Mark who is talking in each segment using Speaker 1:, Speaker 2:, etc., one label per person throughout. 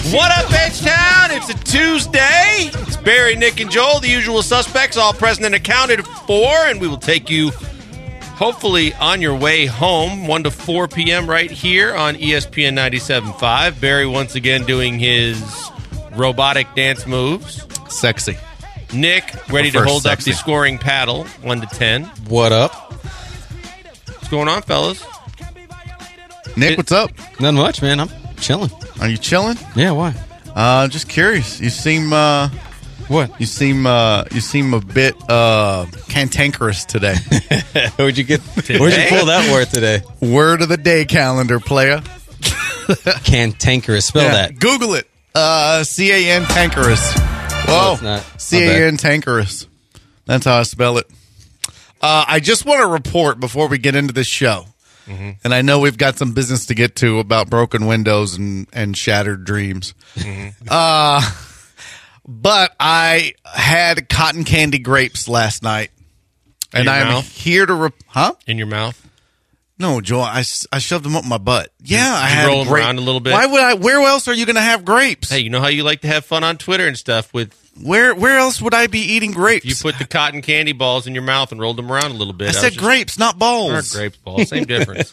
Speaker 1: What up, H-Town? It's a Tuesday. It's Barry, Nick, and Joel, the usual suspects, all present and accounted for, and we will take you, hopefully, on your way home, 1 to 4 p.m. right here on ESPN 97.5. Barry once again doing his robotic dance moves.
Speaker 2: Sexy.
Speaker 1: Nick, ready to hold up the scoring paddle, 1 to 10.
Speaker 3: What up?
Speaker 1: What's going on, fellas?
Speaker 2: Nick, what's up?
Speaker 3: Not much, man. I'm chilling.
Speaker 2: Are you chilling?
Speaker 3: Yeah, why?
Speaker 2: Just curious. You seem
Speaker 3: What?
Speaker 2: you seem a bit cantankerous today.
Speaker 3: Where'd you pull that word today?
Speaker 2: Word of the day calendar, player.
Speaker 3: Cantankerous. Spell that.
Speaker 2: Google it. C-A-N tankerous. Whoa.
Speaker 3: it's not.
Speaker 2: C-A-N tankerous. That's how I spell it. I just want to report before we get into this show. Mm-hmm. And I know we've got some business to get to about broken windows and shattered dreams. Mm-hmm. But I had cotton candy grapes last night. And I'm here to...
Speaker 1: In your mouth?
Speaker 2: No, Joel, I shoved them up my butt. Yeah, I had
Speaker 1: roll them around a little bit?
Speaker 2: Why would I? Where else are you going to have grapes?
Speaker 1: Hey, you know how you like to have fun on Twitter and stuff with...
Speaker 2: Where else would I be eating grapes?
Speaker 1: You put the cotton candy balls in your mouth and rolled them around a little bit.
Speaker 2: I said grapes, not balls.
Speaker 1: Not grapes, balls. Same difference.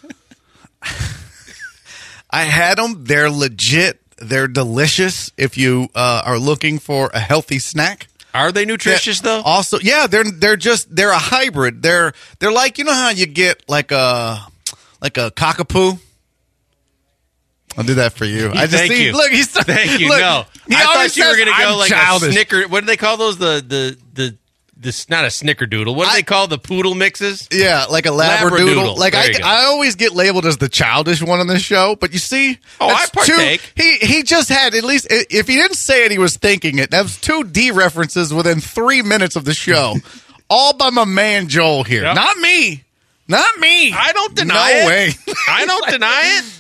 Speaker 2: I had them. They're legit. They're delicious if you are looking for a healthy snack.
Speaker 1: Are they nutritious, though?
Speaker 2: Also, yeah, they're a hybrid. They're like, you know how you get like a cockapoo? I'll do that for you. I just
Speaker 1: Thank you.
Speaker 2: Look, he's
Speaker 1: Thank you.
Speaker 2: Look,
Speaker 1: no, I thought you were going to go like childish. A snicker. What do they call those? The not a snickerdoodle. What do they call the poodle mixes?
Speaker 2: Yeah, like a labradoodle. Like
Speaker 1: I
Speaker 2: always get labeled as the childish one on this show, but you see,
Speaker 1: I partake.
Speaker 2: He just had, at least if he didn't say it, he was thinking it. That was 2 D references within 3 minutes of the show, all by my man Joel here.
Speaker 1: Yep.
Speaker 2: Not me.
Speaker 1: I don't deny it.
Speaker 2: No way.
Speaker 1: I don't deny it.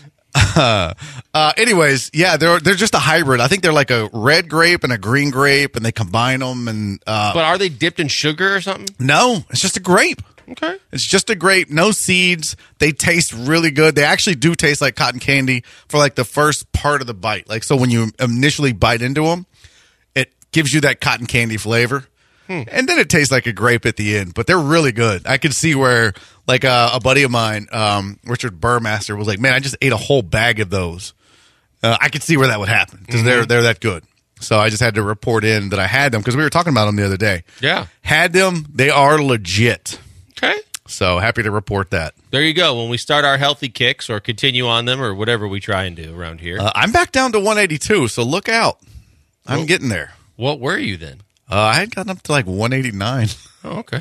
Speaker 2: Anyways, yeah, they're just a hybrid. I think they're like a red grape and a green grape, and they combine them. And
Speaker 1: but are they dipped in sugar or something?
Speaker 2: No, it's just a grape.
Speaker 1: Okay,
Speaker 2: it's just a grape, no seeds. They taste really good. They actually do taste like cotton candy for like the first part of the bite. Like, so when you initially bite into them, it gives you that cotton candy flavor. And then it tastes like a grape at the end, but they're really good. I could see where, like, a buddy of mine, Richard Burmaster, was like, man, I just ate a whole bag of those. I could see where that would happen because they're that good. So I just had to report in that I had them because we were talking about them the other day.
Speaker 1: Yeah.
Speaker 2: Had them. They are legit.
Speaker 1: Okay.
Speaker 2: So happy to report that.
Speaker 1: There you go. When we start our healthy kicks or continue on them or whatever we try and do around here.
Speaker 2: I'm back down to 182, so look out. I'm getting there.
Speaker 1: What were you then?
Speaker 2: I had gotten up to like 189.
Speaker 1: Oh, okay.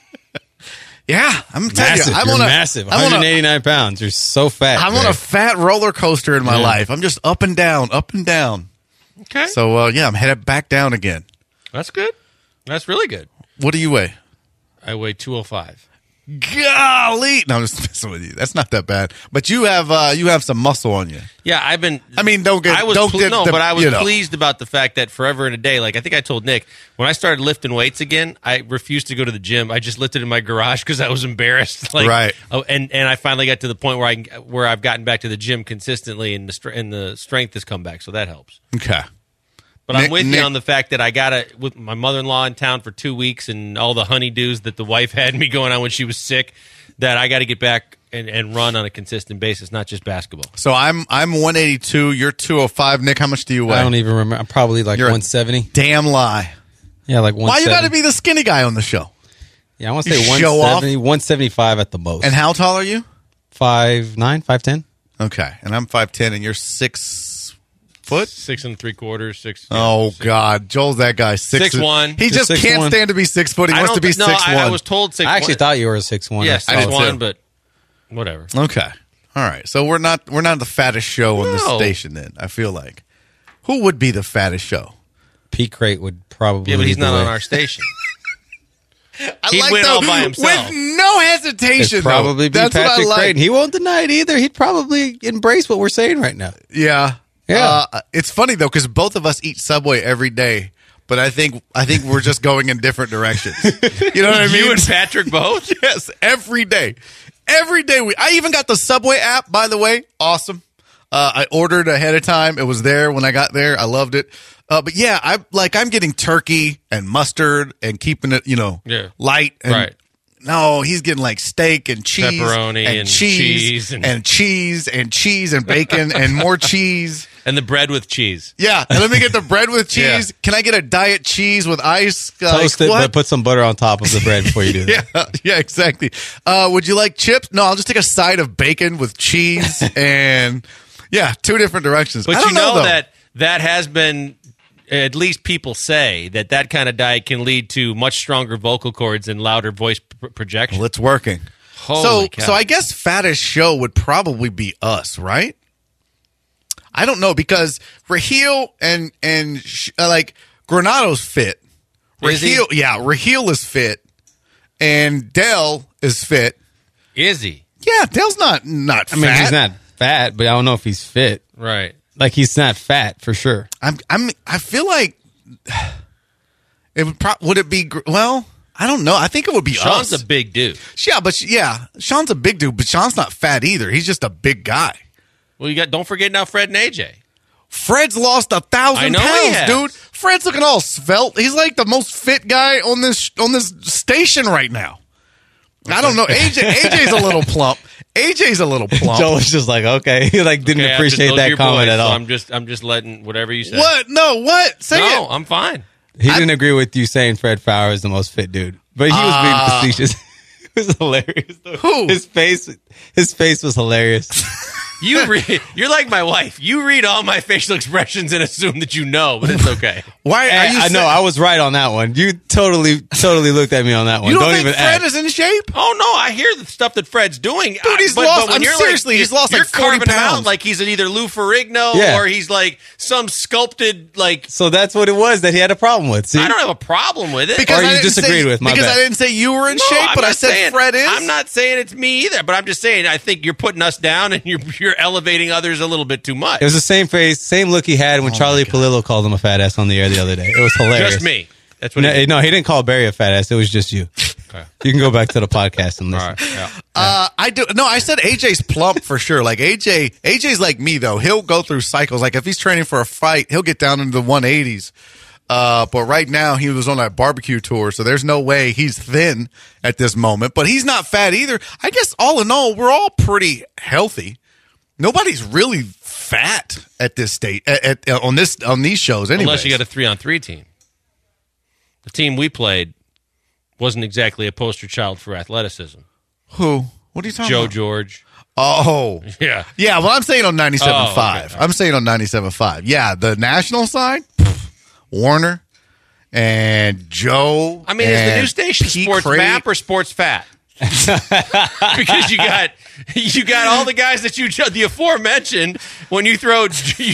Speaker 2: Yeah, I'm telling you, I'm
Speaker 3: massive. 189 pounds. You're so fat.
Speaker 2: I'm on a fat roller coaster in my life. I'm just up and down, up and down.
Speaker 1: Okay.
Speaker 2: So, yeah, I'm headed back down again.
Speaker 1: That's good. That's really good.
Speaker 2: What do you weigh?
Speaker 1: I weigh 205.
Speaker 2: Golly! No, I'm just messing with you. That's not that bad. But you have some muscle on you.
Speaker 1: Yeah, I've been.
Speaker 2: I mean, but I was
Speaker 1: pleased about the fact that forever and a day, like I think I told Nick, when I started lifting weights again, I refused to go to the gym. I just lifted in my garage because I was embarrassed. Like,
Speaker 2: right.
Speaker 1: Oh, and I finally got to the point where I've gotten back to the gym consistently, and the strength has come back, so that helps.
Speaker 2: Okay.
Speaker 1: But I'm with you on the fact that I got with my mother-in-law in town for 2 weeks and all the honeydews that the wife had me going on when she was sick, that I got to get back and run on a consistent basis, not just basketball.
Speaker 2: So I'm 182. You're 205. Nick, how much do you weigh?
Speaker 3: I don't even remember. I'm probably like 170.
Speaker 2: Damn lie.
Speaker 3: Yeah, like 170.
Speaker 2: Why you got to be the skinny guy on the show?
Speaker 3: Yeah, I want to say 170, 175 at the most.
Speaker 2: And how tall are you?
Speaker 3: 5'9", 5'10".
Speaker 2: Okay, and I'm 5'10", and you're 6 foot?
Speaker 1: 6 3/4, 6.
Speaker 2: Oh,
Speaker 1: 6.
Speaker 2: God. Joel's that guy.
Speaker 1: 6'1".
Speaker 2: He just can't stand to be 6 foot. He wants to be 6'1".
Speaker 1: I was told 6'1".
Speaker 3: I actually thought you were 6'1".
Speaker 1: Yes, 6'1", but whatever.
Speaker 2: Okay. All right. So we're not the fattest show on this station then, I feel like. Who would be the fattest show?
Speaker 3: Pete Crate would probably.
Speaker 1: Yeah, but he's not on our station. He'd win all by himself.
Speaker 2: With no hesitation.
Speaker 3: It'd probably be
Speaker 2: That's
Speaker 3: Patrick
Speaker 2: what I like.
Speaker 3: Crate. He won't deny it either. He'd probably embrace what we're saying right now.
Speaker 2: Yeah.
Speaker 3: Yeah.
Speaker 2: It's funny though because both of us eat Subway every day, but I think we're just going in different directions. You know what I mean?
Speaker 1: You and Patrick both?
Speaker 2: Yes, every day. Every day I even got the Subway app, by the way. Awesome. I ordered ahead of time. It was there when I got there. I loved it. But yeah, I'm getting turkey and mustard and keeping it, light. And
Speaker 1: Right.
Speaker 2: No, he's getting like steak and cheese,
Speaker 1: Pepperoni and cheese
Speaker 2: and cheese and cheese and bacon and more cheese.
Speaker 1: And the bread with cheese.
Speaker 2: Yeah, and let me get the bread with cheese.
Speaker 1: Yeah.
Speaker 2: Can I get a diet cheese with ice?
Speaker 3: Toast it,
Speaker 2: what?
Speaker 3: but put some butter on top of the bread before you do that.
Speaker 2: Yeah, exactly. Would you like chips? No, I'll just take a side of bacon with cheese and two different directions.
Speaker 1: But
Speaker 2: I don't
Speaker 1: you know
Speaker 2: though.
Speaker 1: that has been, at least people say, that kind of diet can lead to much stronger vocal cords and louder voice projection.
Speaker 2: Well, it's working.
Speaker 1: Holy cow.
Speaker 2: So I guess fattest show would probably be us, right? I don't know because Raheel and Granado's fit.
Speaker 1: Is he?
Speaker 2: Raheel is fit, and Dell is fit.
Speaker 1: Is he?
Speaker 2: Yeah, Dell's not fat.
Speaker 3: I mean, he's not fat, but I don't know if he's fit.
Speaker 1: Right.
Speaker 3: Like, he's not fat for sure.
Speaker 2: I feel like it would it be? Well, I don't know. I think it would be
Speaker 1: Sean's
Speaker 2: us.
Speaker 1: a big dude.
Speaker 2: Sean's a big dude, but Sean's not fat either. He's just a big guy.
Speaker 1: Well, don't forget now Fred and AJ.
Speaker 2: Fred's lost 1,000
Speaker 1: I know he
Speaker 2: pounds,
Speaker 1: has.
Speaker 2: dude. Fred's looking all svelte. He's like the most fit guy on this station right now. I don't know. AJ's a little plump.
Speaker 3: Joe was just like, okay. He didn't
Speaker 1: Okay,
Speaker 3: appreciate
Speaker 1: those are
Speaker 3: that
Speaker 1: your
Speaker 3: comment
Speaker 1: boys,
Speaker 3: at
Speaker 1: so
Speaker 3: all.
Speaker 1: I'm just letting whatever you say.
Speaker 2: What? No, what? Say
Speaker 1: No,
Speaker 2: it.
Speaker 1: I'm fine.
Speaker 3: He didn't agree with you saying Fred Fowler is the most fit dude, but he was being facetious. It was hilarious. Though.
Speaker 2: Who?
Speaker 3: His face was hilarious.
Speaker 1: You're like my wife. You read all my facial expressions and assume that you know, but it's okay.
Speaker 2: Why are you
Speaker 3: I know I was right on that one. You totally looked at me on that one.
Speaker 2: You don't think
Speaker 3: even
Speaker 2: Fred
Speaker 3: act.
Speaker 2: is in shape?
Speaker 1: Oh no, I hear the stuff that Fred's doing.
Speaker 2: Dude, he's
Speaker 1: but
Speaker 2: lost-
Speaker 1: when
Speaker 2: I'm
Speaker 1: you're
Speaker 2: seriously, he's lost
Speaker 1: you're
Speaker 2: like 40
Speaker 1: carving him
Speaker 2: pounds.
Speaker 1: out like he's either Lou Ferrigno
Speaker 3: Yeah.
Speaker 1: or he's like some sculpted like.
Speaker 3: So that's what it was that he had a problem with. See?
Speaker 1: I don't have a problem with it.
Speaker 3: Or you
Speaker 2: I didn't
Speaker 3: disagreed
Speaker 2: say,
Speaker 3: with, my
Speaker 2: because
Speaker 3: bad.
Speaker 2: I didn't say you were in
Speaker 1: No,
Speaker 2: shape,
Speaker 1: I'm
Speaker 2: but I
Speaker 1: not
Speaker 2: said
Speaker 1: saying-
Speaker 2: Fred is.
Speaker 1: I'm not saying it's me either, but I'm just saying I think you're putting us down and you're elevating others a little bit too much.
Speaker 3: It was the same face, same look he had when Charlie Palillo called him a fat ass on the air the other day. It was hilarious.
Speaker 1: Just me. That's what.
Speaker 3: No,
Speaker 1: it is.
Speaker 3: no, he didn't call Barry a fat ass. It was just you.
Speaker 1: Okay.
Speaker 3: You can go back to the podcast and
Speaker 1: All
Speaker 3: listen.
Speaker 1: right. Yeah.
Speaker 2: I do. No, I said AJ's plump for sure. Like AJ's like me though. He'll go through cycles. Like if he's training for a fight, he'll get down into the 180s. But right now he was on that barbecue tour, so there's no way he's thin at this moment. But he's not fat either. I guess all in all, we're all pretty healthy. Nobody's really fat at this state on these shows. Anyway,
Speaker 1: Unless you got a 3-on-3 team. The team we played wasn't exactly a poster child for athleticism.
Speaker 2: who? What are you talking
Speaker 1: Joe
Speaker 2: about?
Speaker 1: George.
Speaker 2: Oh,
Speaker 1: Yeah.
Speaker 2: yeah. Well, I'm saying on 97.5.
Speaker 1: Oh, okay.
Speaker 2: I'm saying on 97.5. Yeah, the national side, Warner and Joe.
Speaker 1: I mean, is the
Speaker 2: and
Speaker 1: new station
Speaker 2: Pete
Speaker 1: Sports
Speaker 2: Craig.
Speaker 1: Map or Sports Fat? Because you got all the guys that the aforementioned when you throw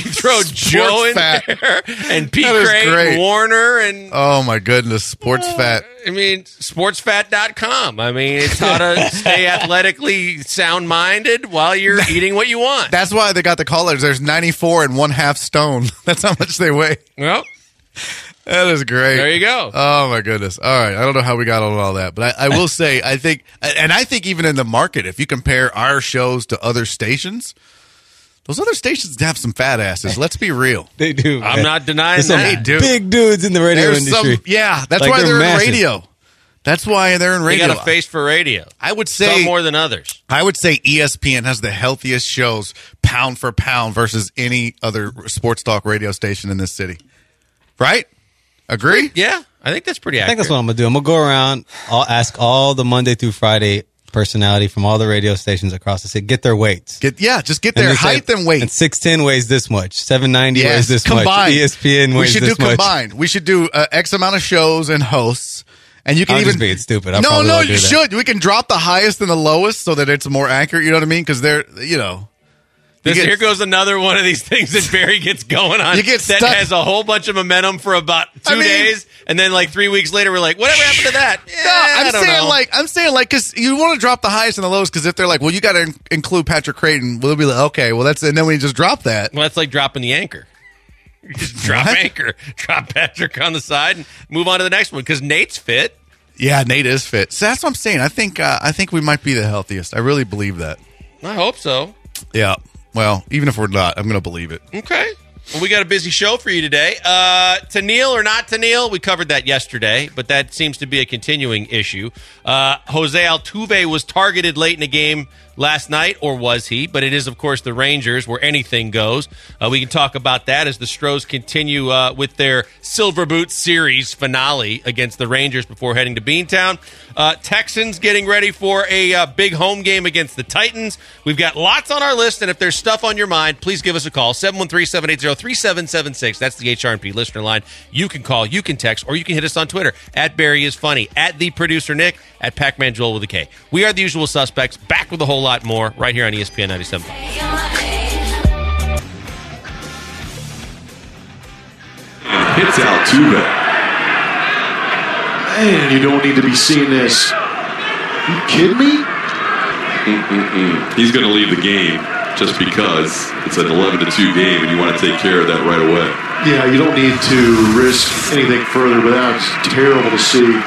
Speaker 1: Joe in
Speaker 2: Fat.
Speaker 1: there and Pete
Speaker 2: That is
Speaker 1: Craig,
Speaker 2: great.
Speaker 1: and Warner, and
Speaker 2: Oh my goodness, Sports Fat.
Speaker 1: I mean sportsfat.com. I mean, it's how to stay athletically sound minded while you're eating what you want.
Speaker 2: That's why they got the callers. There's 94 and 1/2 stone. That's how much they weigh.
Speaker 1: Well,
Speaker 2: That is great.
Speaker 1: there you go.
Speaker 2: Oh my goodness! All right, I don't know how we got on all that, but I will say I think even in the market, if you compare our shows to other stations, those other stations have some fat asses. Let's be real.
Speaker 3: They do.
Speaker 1: I'm
Speaker 3: man.
Speaker 1: not denying
Speaker 3: There's some
Speaker 1: that.
Speaker 2: They do.
Speaker 3: big dudes in the radio
Speaker 2: There's
Speaker 3: industry.
Speaker 2: some, yeah. That's
Speaker 3: Like,
Speaker 2: why
Speaker 3: they're
Speaker 2: they're in
Speaker 3: massive.
Speaker 2: radio. That's why they're in
Speaker 1: They
Speaker 2: radio.
Speaker 1: got a face for radio.
Speaker 2: I would
Speaker 1: Some
Speaker 2: say
Speaker 1: more than others.
Speaker 2: I would say ESPN has the healthiest shows pound for pound versus any other sports talk radio station in this city. Right? Agree?
Speaker 1: Yeah, I think that's pretty
Speaker 3: I
Speaker 1: accurate.
Speaker 3: think that's what I'm gonna do. I'm gonna go around. I'll ask all the Monday through Friday personality from all the radio stations across the city, get their weights.
Speaker 2: Just get their
Speaker 3: they say-
Speaker 2: height and weight.
Speaker 3: And 6'10" weighs this much. 790
Speaker 2: Yes,
Speaker 3: weighs this
Speaker 2: combined.
Speaker 3: much. ESPN
Speaker 2: We
Speaker 3: weighs
Speaker 2: should
Speaker 3: this
Speaker 2: do
Speaker 3: much.
Speaker 2: combined. We should do X amount of shows and hosts. And you can
Speaker 3: I'm
Speaker 2: even
Speaker 3: just being stupid. I
Speaker 2: no,
Speaker 3: probably won't
Speaker 2: you
Speaker 3: do that.
Speaker 2: should. We can drop the highest and the lowest so that it's more accurate. You know what I mean? Because they're,
Speaker 1: Here goes another one of these things that Barry gets going on
Speaker 2: You get
Speaker 1: that
Speaker 2: stuck-
Speaker 1: has a whole bunch of momentum for about 2 days, and then like 3 weeks later, we're like, whatever happened to that?
Speaker 2: No,
Speaker 1: I don't know.
Speaker 2: I'm saying because you want to drop the highest and the lowest because if they're like, well, you got to include Patrick Creighton, we'll be like, okay, well and then we just drop that.
Speaker 1: Well, that's like dropping the anchor. You just drop
Speaker 2: What?
Speaker 1: anchor, drop Patrick on the side, and move on to the next one because Nate's fit.
Speaker 2: Yeah, Nate is fit. So that's what I'm saying. I think we might be the healthiest. I really believe that.
Speaker 1: I hope so.
Speaker 2: Yeah. Well, even if we're not, I'm going to believe it.
Speaker 1: Okay. Well, we got a busy show for you today. To kneel or not to kneel, we covered that yesterday, but that seems to be a continuing issue. Jose Altuve was targeted late in the game last night, or was he? But it is, of course, the Rangers where anything goes. We can talk about that as the Stros continue with their Silver Boot Series finale against the Rangers before heading to Beantown. Texans getting ready for a big home game against the Titans. We've got lots on our list, and if there's stuff on your mind, please give us a call, 713-780-3776. That's the HRP listener line. You can call, you can text, or you can hit us on Twitter, @BarryIsFunny, @TheProducerNick, @PacManJoel with a K. We are the usual suspects, back with a whole lot more right here on ESPN 97.
Speaker 4: Hits Altuve. Man, you don't need to be seeing this. You kidding me?
Speaker 5: He's going to leave the game just because it's an 11-2 game and you want to take care of that right away.
Speaker 4: Yeah, you don't need to risk anything further, but that's terrible to see.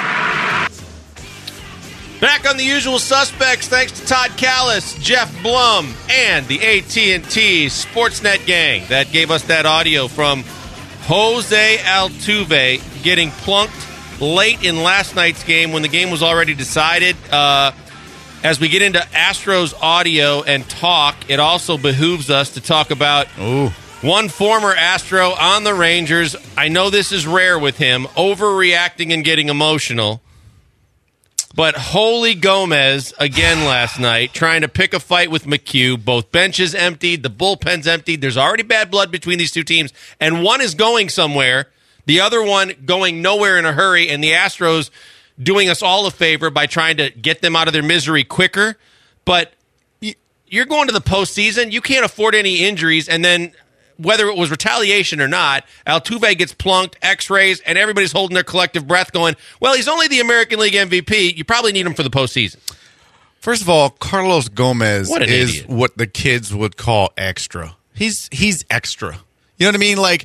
Speaker 1: Back on the usual suspects, thanks to Todd Callis, Jeff Blum, and the AT&T Sportsnet gang that gave us that audio from Jose Altuve getting plunked late in last night's game when the game was already decided. As we get into Astros audio and talk, it also behooves us to talk about one former Astro on the Rangers. I know this is rare with him, overreacting and getting emotional. But Holy Gomez again last night, trying to pick a fight with McHugh. Both benches emptied, the bullpen's emptied. There's already bad blood between these two teams, and one is going somewhere, the other one going nowhere in a hurry, and the Astros doing us all a favor by trying to get them out of their misery quicker. But you're going to the postseason. You can't afford any injuries, and then whether it was retaliation or not, Altuve gets plunked, x-rays, and everybody's holding their collective breath going, well, he's only the American League MVP. You probably need him for the postseason.
Speaker 2: First of all, Carlos Gomez
Speaker 1: What an
Speaker 2: is
Speaker 1: idiot.
Speaker 2: what the kids would call extra. He's extra. You know what I mean? Like,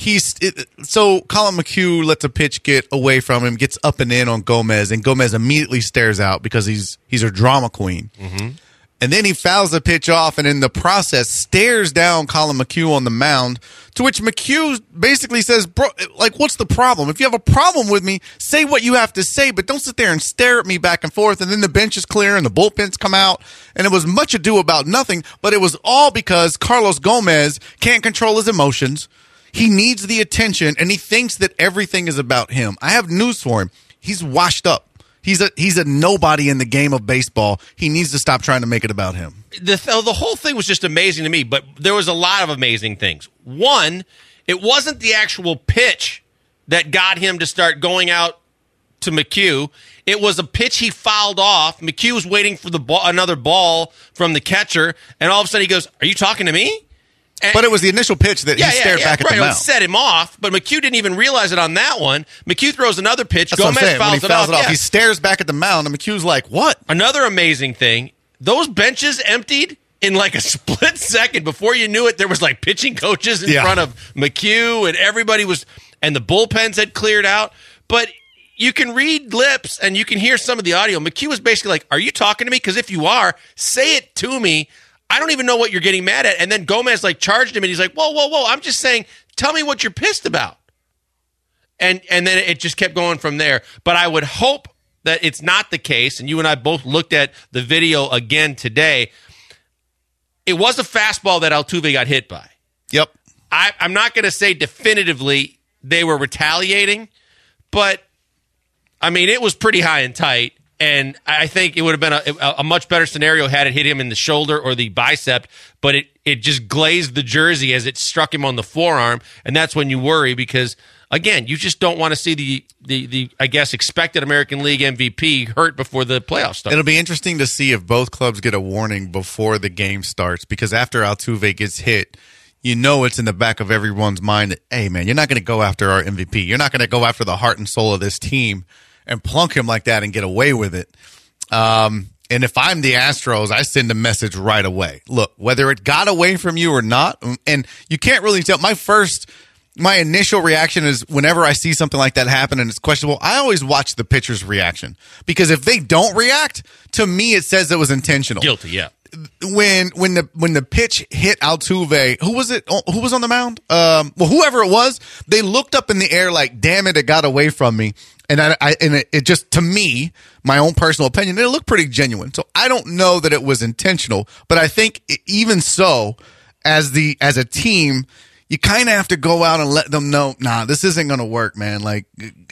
Speaker 2: so Colin McHugh lets a pitch get away from him, gets up and in on Gomez, and Gomez immediately stares out because he's a drama queen. Mm-hmm. And then he fouls the pitch off, and in the process, stares down Colin McHugh on the mound, to which McHugh basically says, bro, like, what's the problem? If you have a problem with me, say what you have to say, but don't sit there and stare at me back and forth. And then the bench is clear, and the bullpens come out, and it was much ado about nothing, but it was all because Carlos Gomez can't control his emotions. He needs the attention, and he thinks that everything is about him. I have news for him. He's washed up. He's a nobody in the game of baseball. He needs to stop trying to make it about him.
Speaker 1: The whole thing was just amazing to me, but there was a lot of amazing things. One, it wasn't the actual pitch that got him to start going out to McHugh. It was a pitch he fouled off. McHugh was waiting for another ball from the catcher, and all of a sudden he goes, "Are you talking to me?"
Speaker 2: But it was the initial pitch that he stared back at the mound.
Speaker 1: It set him off, but McHugh didn't even realize it on that one. McHugh throws another pitch.
Speaker 2: That's
Speaker 1: Gomez
Speaker 2: what I'm saying.
Speaker 1: fouls
Speaker 2: when he
Speaker 1: it
Speaker 2: fouls
Speaker 1: off.
Speaker 2: it off. He stares back at the mound, and McHugh's like, what?
Speaker 1: Another amazing thing, those benches emptied in like a split second. Before you knew it, there was like pitching coaches in front of McHugh, and everybody was, and the bullpens had cleared out. But you can read lips, and you can hear some of the audio. McHugh was basically like, are you talking to me? Because if you are, say it to me. I don't even know what you're getting mad at. And then Gomez like charged him, and he's like, whoa. I'm just saying, tell me what you're pissed about. And then it just kept going from there. But I would hope that it's not the case, and you and I both looked at the video again today. It was a fastball that Altuve got hit by.
Speaker 2: Yep.
Speaker 1: I'm not going to say definitively they were retaliating, but, I mean, it was pretty high and tight. And I think it would have been a much better scenario had it hit him in the shoulder or the bicep, but it just glazed the jersey as it struck him on the forearm, and that's when you worry because, again, you just don't want to see the I guess, expected American League MVP hurt before the playoffs start.
Speaker 2: It'll be interesting to see if both clubs get a warning before the game starts because after Altuve gets hit, you know it's in the back of everyone's mind that, hey, man, you're not going to go after our MVP. You're not going to go after the heart and soul of this team and plunk him like that and get away with it. And if I'm the Astros, I send a message right away. Look, whether it got away from you or not, and you can't really tell. My first my initial reaction is whenever I see something like that happen and it's questionable, I always watch the pitcher's reaction. Because if they don't react, to me it says it was intentional.
Speaker 1: Guilty, yeah.
Speaker 2: When the pitch hit Altuve, who was it? Who was on the mound? Whoever it was, they looked up in the air like, "Damn it, it got away from me." And it just, to me, my own personal opinion, it looked pretty genuine. So I don't know that it was intentional, but I think even so, as a team, you kind of have to go out and let them know, nah, this isn't going to work, man. Like,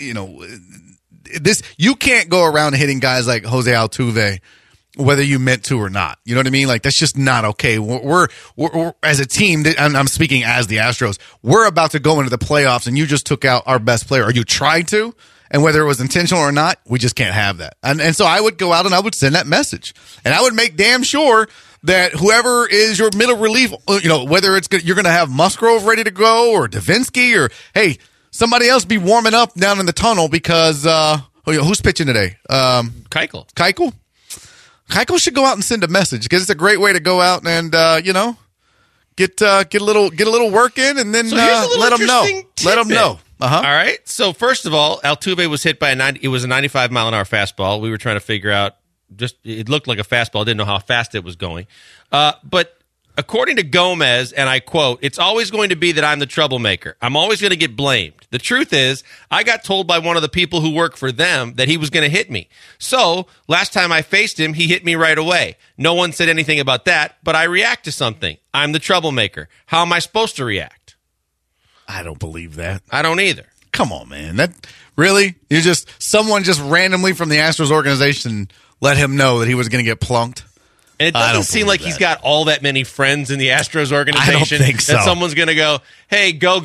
Speaker 2: you can't go around hitting guys like Jose Altuve, whether you meant to or not. You know what I mean? Like, that's just not okay. We're as a team, I'm speaking as the Astros, we're about to go into the playoffs and you just took out our best player, or you tried to, and whether it was intentional or not, we just can't have that. And so I would go out and I would send that message, and I would make damn sure that whoever is your middle relief, whether you're going to have Musgrove ready to go, or Davinsky, or hey, somebody else be warming up down in the tunnel because who's pitching today?
Speaker 1: Keuchel.
Speaker 2: Keuchel should go out and send a message, because it's a great way to go out and get a little work in, and then let them know. Let them know. Uh-huh.
Speaker 1: All right. So first of all, Altuve was hit by it was a 95 mile an hour fastball. We were trying to figure out, it looked like a fastball. Didn't know how fast it was going. But according to Gomez, and I quote, "It's always going to be that I'm the troublemaker. I'm always going to get blamed. The truth is, I got told by one of the people who work for them that he was going to hit me. So last time I faced him, he hit me right away. No one said anything about that, but I react to something. I'm the troublemaker. How am I supposed to react?"
Speaker 2: I don't believe that.
Speaker 1: I don't either.
Speaker 2: Come on, man. That really? Someone just randomly from the Astros organization let him know that he was going to get plunked?
Speaker 1: And it doesn't seem like he's got all that many friends in the Astros organization.
Speaker 2: I don't think so.
Speaker 1: That someone's going to go, "Hey, go.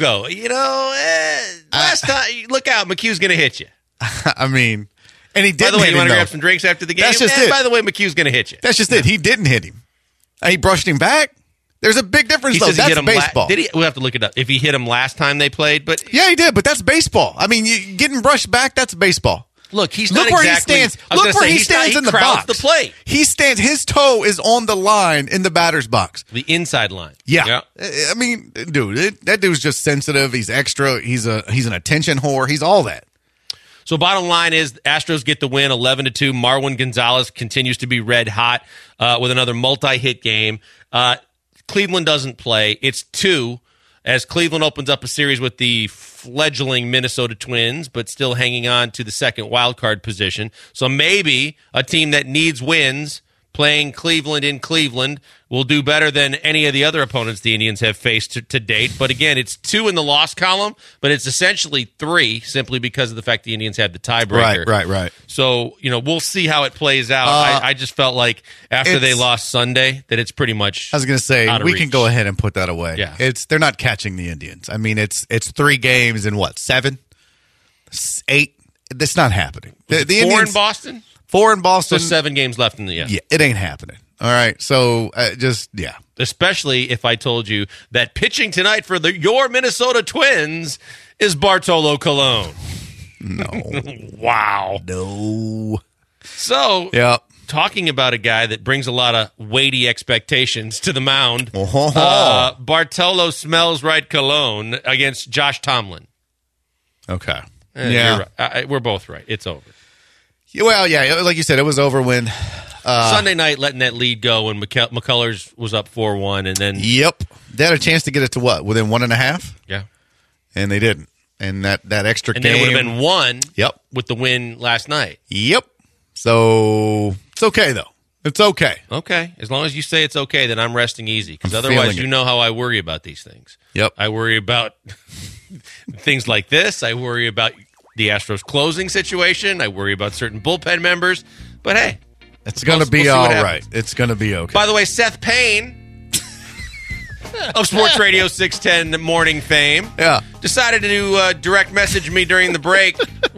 Speaker 1: Last time, look out, McHugh's going to hit you."
Speaker 2: I mean, and he didn't.
Speaker 1: By the way, you want to
Speaker 2: grab
Speaker 1: grab some drinks after the game?
Speaker 2: That's just it.
Speaker 1: By the way, McHugh's going to hit you.
Speaker 2: That's just it. He didn't hit him. He brushed him back. There's a big difference,
Speaker 1: He
Speaker 2: though.
Speaker 1: says he
Speaker 2: That's
Speaker 1: hit him
Speaker 2: baseball.
Speaker 1: We'll have to look it up. If he hit him last time they played, but
Speaker 2: Yeah, he did, but that's baseball. I mean, getting brushed back, that's baseball.
Speaker 1: look, he's
Speaker 2: Look
Speaker 1: not
Speaker 2: where
Speaker 1: exactly.
Speaker 2: he stands.
Speaker 1: I was
Speaker 2: Look
Speaker 1: gonna
Speaker 2: where
Speaker 1: say,
Speaker 2: he
Speaker 1: he's not-
Speaker 2: stands in the
Speaker 1: crowds
Speaker 2: box.
Speaker 1: the plate.
Speaker 2: He stands. His toe is on the line in the batter's box.
Speaker 1: The inside line.
Speaker 2: Yeah. I mean, dude, that dude's just sensitive. He's extra. He's an attention whore. He's all that.
Speaker 1: So bottom line is Astros get the win 11-2. Marwin Gonzalez continues to be red hot with another multi-hit game. Cleveland doesn't play. It's 2 as Cleveland opens up a series with the fledgling Minnesota Twins, but still hanging on to the second wild card position. So maybe a team that needs wins playing Cleveland in Cleveland will do better than any of the other opponents the Indians have faced to date. But again, it's 2 in the loss column, but it's essentially 3 simply because of the fact the Indians have the tiebreaker.
Speaker 2: Right.
Speaker 1: So, we'll see how it plays out. I just felt like after they lost Sunday that it's pretty much
Speaker 2: I was going to say,
Speaker 1: out of
Speaker 2: we
Speaker 1: reach.
Speaker 2: can go ahead and put that away.
Speaker 1: Yeah.
Speaker 2: They're not catching the Indians. I mean, it's 3 games in what, 7? 8? That's not happening. The
Speaker 1: 4
Speaker 2: Indians,
Speaker 1: in Boston?
Speaker 2: 4 in Boston.
Speaker 1: So 7 games left in the
Speaker 2: Yeah, it ain't happening. All right. So yeah.
Speaker 1: Especially if I told you that pitching tonight for your Minnesota Twins is Bartolo Colon.
Speaker 2: No.
Speaker 1: Wow.
Speaker 2: No.
Speaker 1: So,
Speaker 2: Yeah.
Speaker 1: talking about a guy that brings a lot of weighty expectations to the mound, Bartolo Smells Right Colon against Josh Tomlin.
Speaker 2: Okay.
Speaker 1: You're right. We're both right. It's over.
Speaker 2: Well, yeah, like you said, it was over when.
Speaker 1: Sunday night, letting that lead go when McCullers was up 4-1, and then
Speaker 2: Yep. They had a chance to get it to what? Within 1.5?
Speaker 1: yeah,
Speaker 2: And they didn't. And that extra
Speaker 1: and
Speaker 2: game.
Speaker 1: then it would have been 1.
Speaker 2: Yep.
Speaker 1: With the win last night.
Speaker 2: Yep. So it's okay, though. It's okay.
Speaker 1: Okay, as long as you say it's okay, then I'm resting easy. Because
Speaker 2: I'm
Speaker 1: otherwise,
Speaker 2: feeling
Speaker 1: you
Speaker 2: it.
Speaker 1: know how I worry about these things.
Speaker 2: Yep.
Speaker 1: I worry about things like this. I worry about the Astros closing situation. I worry about certain bullpen members. But hey,
Speaker 2: It's going to be
Speaker 1: we'll see
Speaker 2: all
Speaker 1: what
Speaker 2: right.
Speaker 1: happens.
Speaker 2: It's going to be okay.
Speaker 1: By the way, Seth Payne of Sports Radio 610 morning fame
Speaker 2: Yeah.
Speaker 1: decided to direct message me during the break.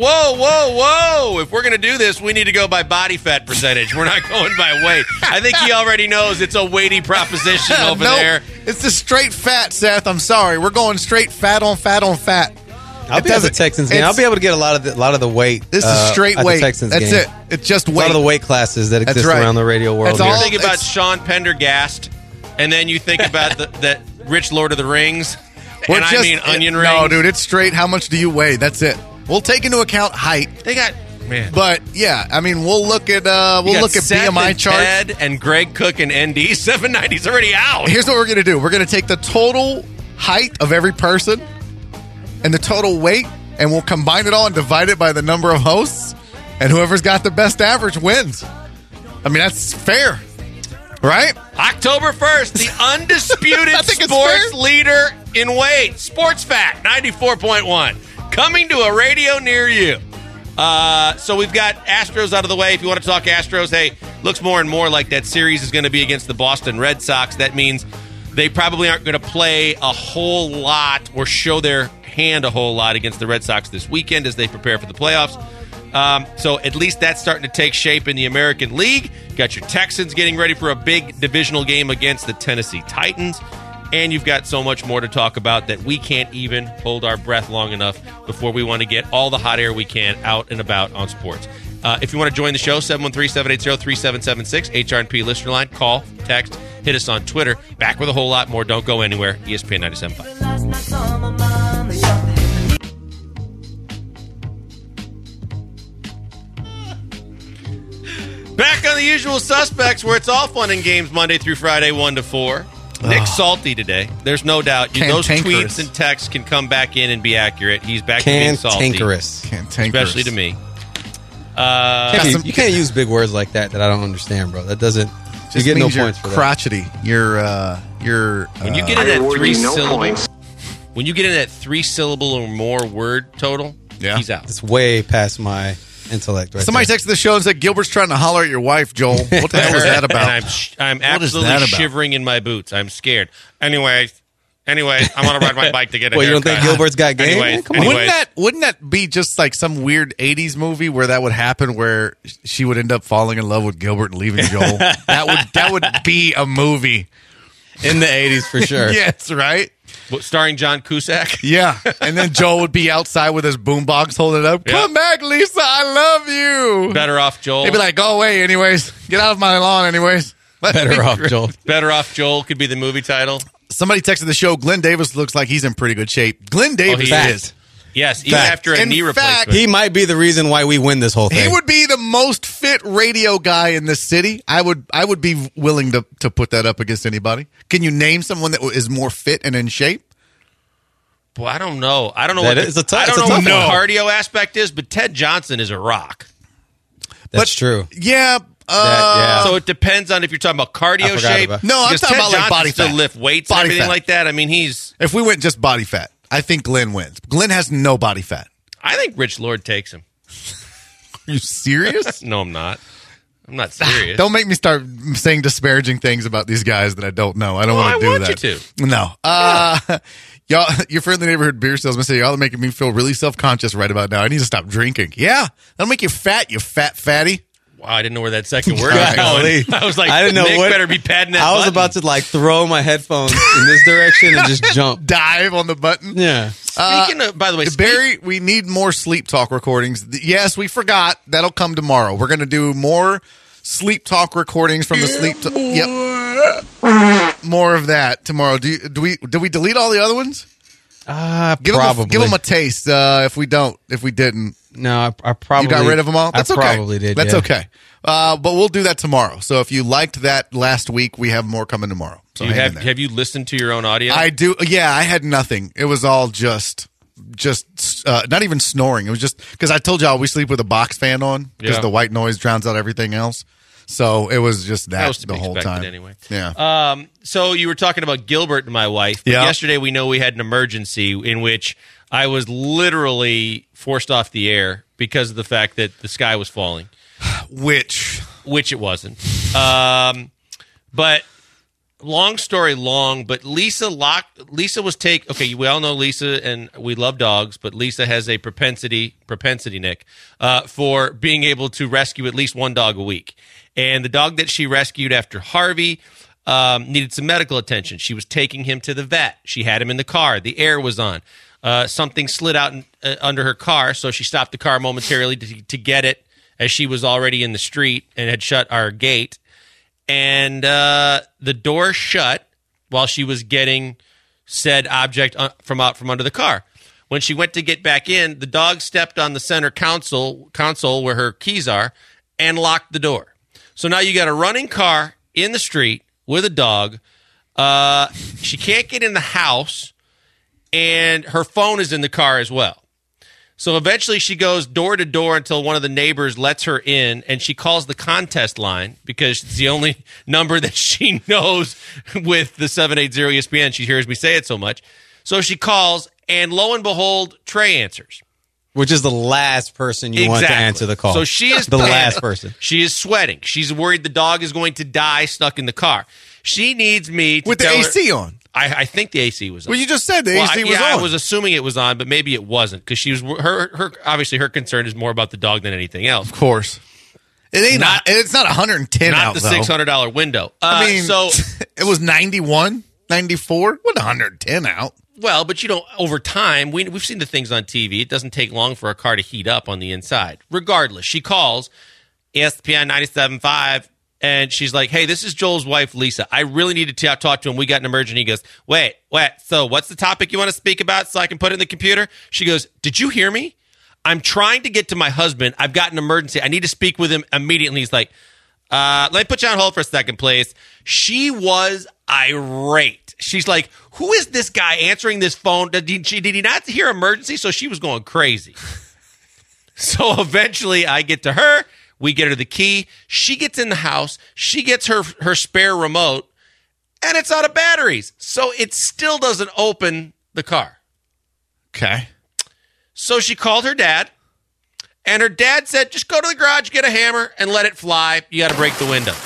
Speaker 1: Whoa. If we're going to do this, we need to go by body fat percentage. We're not going by weight. I think he already knows it's a weighty proposition over
Speaker 2: Nope.
Speaker 1: there.
Speaker 2: It's the straight fat, Seth. I'm sorry. We're going straight fat on fat on fat.
Speaker 3: I'll be at the Texans game. I'll be able to get a lot of the weight.
Speaker 2: This is straight
Speaker 3: at
Speaker 2: weight.
Speaker 3: The Texans
Speaker 2: That's
Speaker 3: game.
Speaker 2: it. It's just
Speaker 3: A
Speaker 2: weight.
Speaker 3: lot of the weight classes that exist
Speaker 2: right.
Speaker 3: around the radio world.
Speaker 2: That's
Speaker 3: here.
Speaker 2: all-
Speaker 1: Think about
Speaker 2: it's-
Speaker 1: Sean Pendergast, and then you think about that Rich Lord of the Rings, I mean onion rings.
Speaker 2: No, dude, it's straight. How much do you weigh? That's it. We'll take into account height.
Speaker 1: They got, man.
Speaker 2: But yeah, I mean, we'll look at
Speaker 1: Seth
Speaker 2: BMI
Speaker 1: and
Speaker 2: charts.
Speaker 1: Ted and Greg Cook and ND. 790's already out.
Speaker 2: Here's what we're gonna do. We're gonna take the total height of every person and the total weight, and we'll combine it all and divide it by the number of hosts, and whoever's got the best average wins. I mean, that's fair, right?
Speaker 1: October 1st, the undisputed
Speaker 2: I think it's
Speaker 1: sports
Speaker 2: fair.
Speaker 1: leader in weight, Sports Fact 94.1, coming to a radio near you. So we've got Astros out of the way. If you want to talk Astros, hey, looks more and more like that series is going to be against the Boston Red Sox. That means they probably aren't going to play a whole lot or show their hand a whole lot against the Red Sox this weekend as they prepare for the playoffs. So at least that's starting to take shape in the American League. Got your Texans getting ready for a big divisional game against the Tennessee Titans. And you've got so much more to talk about that we can't even hold our breath long enough before we want to get all the hot air we can out and about on sports. If you want to join the show, 713-780-3776, HRNP listener line, call, text, hit us on Twitter. Back with a whole lot more. Don't go anywhere. ESPN 97.5. Back on the usual suspects where it's all fun and games Monday through Friday, 1 to 4. Nick's salty today. There's no doubt. Those
Speaker 2: Cantankerous.
Speaker 1: tweets and texts can come back in and be accurate. He's back to being salty.
Speaker 3: Cantankerous.
Speaker 1: Especially to me.
Speaker 3: You can't use big words like that I don't understand, bro. That doesn't. You
Speaker 2: Just
Speaker 3: get no
Speaker 2: means you're
Speaker 3: points for that.
Speaker 2: crotchety. You're
Speaker 1: When you get in that when you get in that 3-syllable or more word total,
Speaker 2: Yeah.
Speaker 1: he's out.
Speaker 3: It's way past my intellect. Right
Speaker 2: Somebody
Speaker 3: there.
Speaker 2: texted the show and said Gilbert's trying to holler at your wife, Joel. What the hell was that about?
Speaker 1: And I'm
Speaker 2: What is
Speaker 1: absolutely
Speaker 2: that about?
Speaker 1: shivering in my boots. I'm scared. Anyway, I want to ride my bike to get a
Speaker 3: Well, you don't
Speaker 1: haircut.
Speaker 3: think Gilbert's got game?
Speaker 1: Anyways,
Speaker 3: Man, come on.
Speaker 1: anyways.
Speaker 2: Wouldn't that be just like some weird 80s movie where that would happen where she would end up falling in love with Gilbert and leaving Joel? that would be a movie.
Speaker 3: In the 80s for sure.
Speaker 2: Yes, right?
Speaker 1: What, starring John Cusack?
Speaker 2: Yeah. And then Joel would be outside with his boombox holding it up.
Speaker 1: Yeah.
Speaker 2: Come back, Lisa. I love you.
Speaker 1: Better Off Joel.
Speaker 2: They'd be like, go away anyways. Get out of my lawn anyways.
Speaker 3: Better off, Joel.
Speaker 1: Better Off Joel could be the movie title.
Speaker 2: Somebody texted the show, Glenn Davis looks like he's in pretty good shape. Glenn Davis
Speaker 1: he
Speaker 2: is.
Speaker 1: Yes, even
Speaker 2: Fact.
Speaker 1: after a
Speaker 2: In
Speaker 1: knee
Speaker 2: fact,
Speaker 1: replacement.
Speaker 3: He might be the reason why we win this whole thing.
Speaker 2: He would be the most fit radio guy in this city. I would be willing to put that up against anybody. Can you name someone that is more fit and in shape?
Speaker 1: Well, I don't know. I don't know
Speaker 3: That
Speaker 1: what
Speaker 3: is
Speaker 1: the,
Speaker 3: a tough-
Speaker 1: I don't
Speaker 3: it's a
Speaker 1: know what
Speaker 3: tough
Speaker 1: the
Speaker 3: one.
Speaker 1: cardio aspect is, but Ted Johnson is a rock.
Speaker 3: That's true.
Speaker 2: Yeah.
Speaker 3: Yeah.
Speaker 1: So it depends on if you're talking about
Speaker 3: I
Speaker 1: cardio
Speaker 3: forgot
Speaker 1: shape.
Speaker 3: about-
Speaker 2: No, I'm
Speaker 1: because
Speaker 2: talking
Speaker 1: Ted
Speaker 2: about, like,
Speaker 1: Johnson
Speaker 2: body
Speaker 1: still
Speaker 2: fat.
Speaker 1: lift weights
Speaker 2: Body
Speaker 1: and everything
Speaker 2: fat.
Speaker 1: like that. I mean, he's.
Speaker 2: If we went just body fat, I think Glenn wins. Glenn has no body fat.
Speaker 1: I think Rich Lord takes him.
Speaker 2: Are you serious?
Speaker 1: No, I'm not. I'm not serious.
Speaker 2: Don't make me start saying disparaging things about these guys that I don't know. I don't
Speaker 1: Well,
Speaker 2: want to
Speaker 1: I
Speaker 2: do
Speaker 1: want
Speaker 2: that.
Speaker 1: you to.
Speaker 2: No. Y'all, your friendly neighborhood beer salesman said y'all are making me feel really self-conscious right about now. I need to stop drinking. Yeah. That'll make you fat, you fat fatty.
Speaker 1: Wow, I didn't know where that second word was
Speaker 3: Golly.
Speaker 1: going. I was like,
Speaker 3: I didn't know
Speaker 1: Nick
Speaker 3: what-
Speaker 1: better be padding that
Speaker 3: I was
Speaker 1: button.
Speaker 3: about to like throw my headphones in this direction and just jump.
Speaker 2: Dive on the button.
Speaker 3: Yeah.
Speaker 1: Speaking of, by the way,
Speaker 2: Barry, we need more sleep talk recordings. Yes, we forgot. That'll come tomorrow. We're going to do more sleep talk recordings from the sleep. Yep. More of that tomorrow. Do we delete all the other ones?
Speaker 3: Probably.
Speaker 2: Give them a taste. If we didn't,
Speaker 3: No, I probably.
Speaker 2: you got rid of them all. That's
Speaker 3: I
Speaker 2: okay.
Speaker 3: probably did.
Speaker 2: That's
Speaker 3: yeah.
Speaker 2: okay. But we'll do that tomorrow. So if you liked that last week, we have more coming tomorrow. So
Speaker 1: you
Speaker 2: hang in there.
Speaker 1: have you listened to your own audio?
Speaker 2: I do. Yeah, I had nothing. It was all just not even snoring. It was just because I told y'all we sleep with a box fan on because
Speaker 1: Yeah.
Speaker 2: the white noise drowns out everything else. So it was just that
Speaker 1: was to
Speaker 2: the
Speaker 1: be
Speaker 2: whole
Speaker 1: expected
Speaker 2: time.
Speaker 1: anyway.
Speaker 2: Yeah.
Speaker 1: So you were talking about Gilbert and my wife. But
Speaker 2: Yeah.
Speaker 1: yesterday we know we had an emergency in which I was literally forced off the air because of the fact that the sky was falling,
Speaker 2: Which
Speaker 1: which it wasn't. But long story long, but Lisa was okay, we all know Lisa and we love dogs, but Lisa has a propensity, Nick, for being able to rescue at least one dog a week. And the dog that she rescued after Harvey needed some medical attention. She was taking him to the vet. She had him in the car. The air was on. Something slid out under her car, so she stopped the car momentarily to get it as she was already in the street and had shut our gate. And the door shut while she was getting said object from out from under the car. When she went to get back in, the dog stepped on the center console where her keys are and locked the door. So now you got a running car in the street with a dog. She can't get in the house, and her phone is in the car as well. So eventually she goes door to door until one of the neighbors lets her in, and she calls the contest line because it's the only number that she knows with the 780 ESPN. She hears me say it so much. So she calls, and lo and behold, Trey answers.
Speaker 3: Which is the last person you want to answer the call.
Speaker 1: So she is
Speaker 3: the last person.
Speaker 1: She is sweating. She's worried the dog is going to die stuck in the car. She needs me to
Speaker 2: with the
Speaker 1: tell
Speaker 2: AC
Speaker 1: her,
Speaker 2: on.
Speaker 1: I think the AC was on.
Speaker 2: Well, you just said the AC was on.
Speaker 1: I was assuming it was on, but maybe it wasn't because she was obviously her concern is more about the dog than anything else.
Speaker 2: Of course, it ain't not. It's not 110
Speaker 1: not
Speaker 2: out.
Speaker 1: The
Speaker 2: though.
Speaker 1: $600 window.
Speaker 2: I mean,
Speaker 1: so
Speaker 2: it was 91, 94. What 110 out?
Speaker 1: Well, but over time, we've seen the things on TV. It doesn't take long for a car to heat up on the inside. Regardless, she calls ESPN 97.5. And she's like, hey, this is Joel's wife, Lisa. I really need to talk to him. We got an emergency. He goes, wait. So what's the topic you want to speak about so I can put it in the computer? She goes, did you hear me? I'm trying to get to my husband. I've got an emergency. I need to speak with him immediately. He's like, let me put you on hold for a second, please. She was irate. She's like, who is this guy answering this phone? Did he not hear emergency? So she was going crazy. So eventually I get to her. We get her the key. She gets in the house. She gets her spare remote, and it's out of batteries. So it still doesn't open the car.
Speaker 2: Okay.
Speaker 1: So she called her dad, and her dad said, just go to the garage, get a hammer, and let it fly. You got to break the window.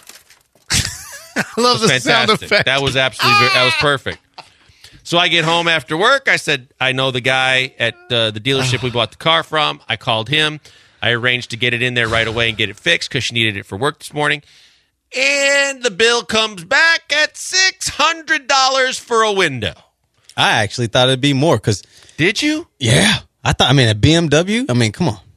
Speaker 2: I love the sound effect.
Speaker 1: That was absolutely that was perfect. So I get home after work. I said, I know the guy at the dealership we bought the car from. I called him. I arranged to get it in there right away and get it fixed because she needed it for work this morning. And the bill comes back at $600 for a window.
Speaker 3: I actually thought it'd be more because...
Speaker 1: Did you?
Speaker 3: Yeah. A BMW? Come on.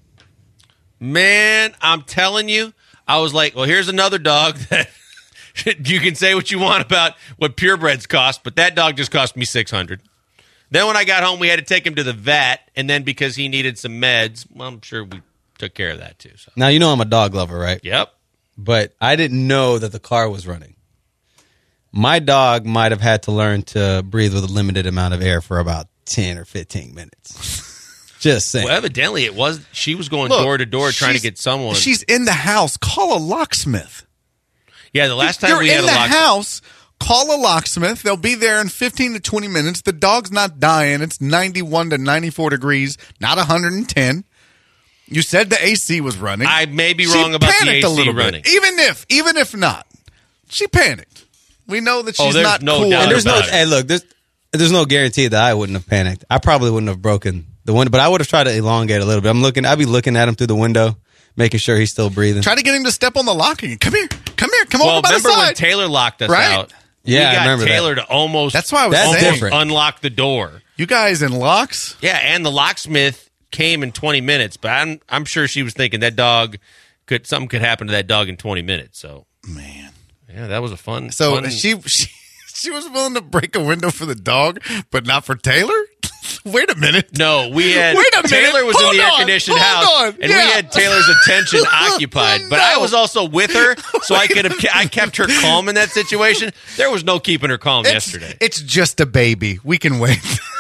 Speaker 1: Man, I'm telling you, I was like, well, here's another dog that you can say what you want about what purebreds cost, but that dog just cost me $600. Then when I got home, we had to take him to the vet, and then because he needed some meds, well, I'm sure we took care of that too. So.
Speaker 3: Now, you know I'm a dog lover, right?
Speaker 1: Yep.
Speaker 3: But I didn't know that the car was running. My dog might have had to learn to breathe with a limited amount of air for about 10 or 15 minutes. Just saying.
Speaker 1: Well, evidently it was. She was going door to door trying to get someone.
Speaker 2: She's in the house. Call a locksmith.
Speaker 1: Yeah, the last time
Speaker 2: You're
Speaker 1: we had
Speaker 2: in
Speaker 1: a
Speaker 2: the
Speaker 1: locksmith.
Speaker 2: house. Call a locksmith. They'll be there in 15 to 20 minutes. The dog's not dying. It's 91 to 94 degrees, not 110. You said the AC was running.
Speaker 1: I may be wrong about the AC
Speaker 2: a little
Speaker 1: running.
Speaker 2: Bit. Even if not, she panicked. We know that she's
Speaker 1: there's
Speaker 2: not
Speaker 1: no
Speaker 2: cool.
Speaker 1: doubt
Speaker 3: And there's no,
Speaker 1: about it.
Speaker 3: hey, look, there's no guarantee that I wouldn't have panicked. I probably wouldn't have broken the window, but I would have tried to elongate a little bit. I'd be looking at him through the window, making sure he's still breathing.
Speaker 2: Try to get him to step on the locking. Come here, come
Speaker 1: Well,
Speaker 2: over by the
Speaker 1: remember when
Speaker 2: side.
Speaker 1: Taylor locked us
Speaker 2: Right?
Speaker 1: out?
Speaker 3: Yeah,
Speaker 1: we
Speaker 3: I
Speaker 1: got
Speaker 3: remember that.
Speaker 1: Taylor to almost.
Speaker 2: That's why I was
Speaker 3: That's
Speaker 2: saying.
Speaker 3: different.
Speaker 1: Unlock the door.
Speaker 2: You guys in locks?
Speaker 1: Yeah, and the locksmith came in 20 minutes, but I'm sure she was thinking that dog something could happen to that dog in 20 minutes. So
Speaker 2: Man.
Speaker 1: yeah, that was a fun.
Speaker 2: So
Speaker 1: fun,
Speaker 2: she was willing to break a window for the dog, but not for Taylor? Wait a minute.
Speaker 1: No, we had
Speaker 2: Wait a minute.
Speaker 1: Taylor was
Speaker 2: Hold
Speaker 1: in the
Speaker 2: on.
Speaker 1: air-conditioned
Speaker 2: Hold
Speaker 1: house,
Speaker 2: on.
Speaker 1: and
Speaker 2: Yeah.
Speaker 1: we had Taylor's attention occupied. But I
Speaker 2: No.
Speaker 1: was also with her, so I kept her calm in that situation. There was no keeping her calm yesterday.
Speaker 2: It's just a baby. We can wait.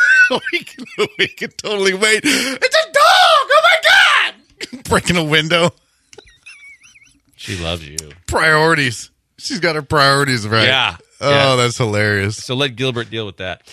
Speaker 2: we can totally wait. It's a dog. Oh my God. Breaking a window.
Speaker 1: She loves you.
Speaker 2: Priorities. She's got her priorities right.
Speaker 1: Yeah.
Speaker 2: Oh,
Speaker 1: Yeah.
Speaker 2: that's hilarious.
Speaker 1: So let Gilbert deal with that.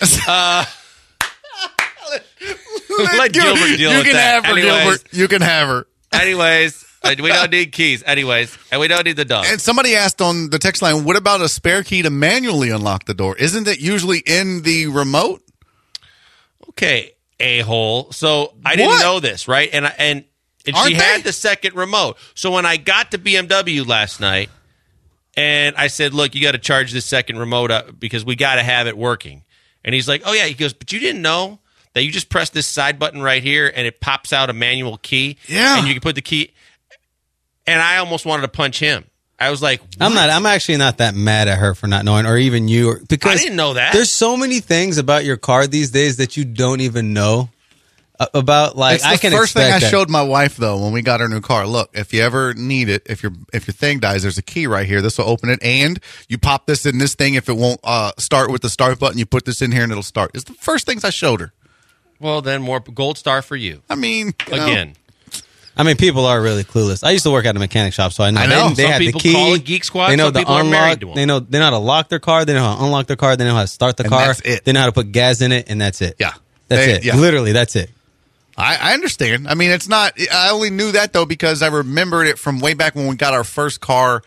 Speaker 1: Let Gilbert deal
Speaker 2: you
Speaker 1: with
Speaker 2: can
Speaker 1: that.
Speaker 2: have her,
Speaker 1: Anyways.
Speaker 2: Gilbert. You can have her.
Speaker 1: Anyways, we don't need keys. Anyways, and we don't need the dog.
Speaker 2: And somebody asked on the text line, what about a spare key to manually unlock the door? Isn't it usually in the remote?
Speaker 1: Okay, a-hole. So I didn't
Speaker 2: What?
Speaker 1: know this, right? And
Speaker 2: Aren't
Speaker 1: she
Speaker 2: they?
Speaker 1: had the second remote. So when I got to BMW last night, and I said, look, you got to charge this second remote up because we got to have it working. And he's like, oh, yeah. He goes, but you didn't know that you just press this side button right here and it pops out a manual key?
Speaker 2: Yeah.
Speaker 1: And you can put the key. And I almost wanted to punch him. I was like,
Speaker 3: I'm actually not that mad at her for not knowing, or even you, because
Speaker 1: I didn't know that.
Speaker 3: There's so many things about your car these days that you don't even know about. Like,
Speaker 2: It's the
Speaker 3: I can
Speaker 2: first thing I
Speaker 3: expect that.
Speaker 2: showed my wife though when we got our new car. Look, if you ever need it, if your thing dies, there's a key right here. This will open it, and you pop this in this thing. If it won't start with the start button, you put this in here and it'll start. It's the first things I showed her.
Speaker 1: well, then more gold star for you.
Speaker 2: I mean,
Speaker 1: Again.
Speaker 3: I mean, people are really clueless. I used to work at a mechanic shop, so I know.
Speaker 2: I know.
Speaker 3: They
Speaker 1: Some
Speaker 3: had
Speaker 1: people
Speaker 3: the key.
Speaker 1: call it Geek Squad,
Speaker 3: They know
Speaker 1: some
Speaker 3: the
Speaker 1: people are
Speaker 3: unlock.
Speaker 1: married to 'em.
Speaker 3: They know how to lock their car. They know how to unlock their car. They know how to start the
Speaker 2: And
Speaker 3: car.
Speaker 2: that's it.
Speaker 3: They know how to put gas in it, and that's it.
Speaker 2: Yeah.
Speaker 3: That's
Speaker 2: They-
Speaker 3: it.
Speaker 2: yeah.
Speaker 3: Literally, that's it.
Speaker 2: I understand. I mean, it's not. I only knew that though because I remembered it from way back when we got our first car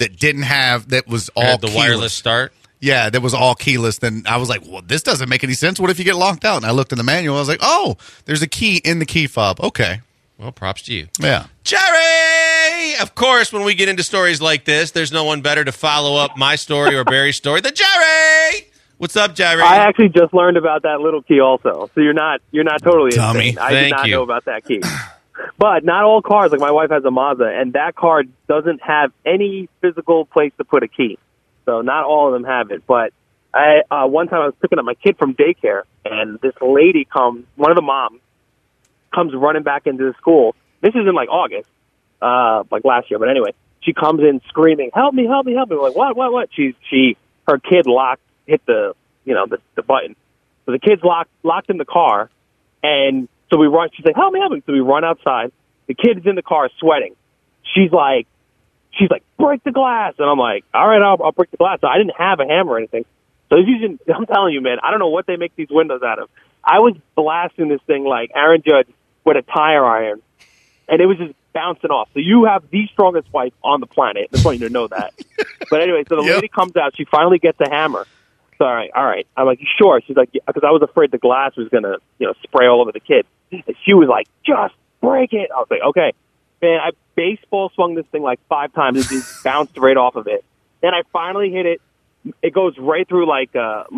Speaker 2: that was all
Speaker 1: Had the
Speaker 2: keyless.
Speaker 1: wireless start.
Speaker 2: Yeah, that was all keyless. Then I was like, well, this doesn't make any sense. What if you get locked out? And I looked in the manual. I was like, oh, there's a key in the key fob. Okay.
Speaker 1: Well, props to you.
Speaker 2: Yeah.
Speaker 1: Jerry! Of course, when we get into stories like this, there's no one better to follow up my story or Barry's story than Jerry! What's up, Jerry?
Speaker 6: I actually just learned about that little key also. So you're not totally
Speaker 2: Dummy.
Speaker 6: insane. I
Speaker 1: Thank
Speaker 6: did not
Speaker 1: you.
Speaker 6: know about that key. But not all cars, like my wife has a Mazda, and that car doesn't have any physical place to put a key. So not all of them have it. But one time I was picking up my kid from daycare, and this lady one of the moms, comes running back into the school. This is in like August, like last year. But anyway, she comes in screaming, "Help me, help me, help me!" We're like, what? Her kid hit the button. So the kid's locked in the car, and so we run. She's like, "Help me, help me!" So we run outside. The kid's in the car sweating. She's like, "Break the glass!" And I'm like, "All right, I'll break the glass." So I didn't have a hammer or anything. So I'm telling you, man, I don't know what they make these windows out of. I was blasting this thing like Aaron Judge with a tire iron, and it was just bouncing off. So you have the strongest wife on the planet. I just want you to know that. But anyway, so the lady comes out. She finally gets a hammer. So, all right. I'm like, "You sure?" She's like, because I was afraid the glass was going to, spray all over the kid. And she was like, "Just break it." I was like, "Okay." Man, I baseball swung this thing like 5 times. It just bounced right off of it. Then I finally hit it. It goes right through like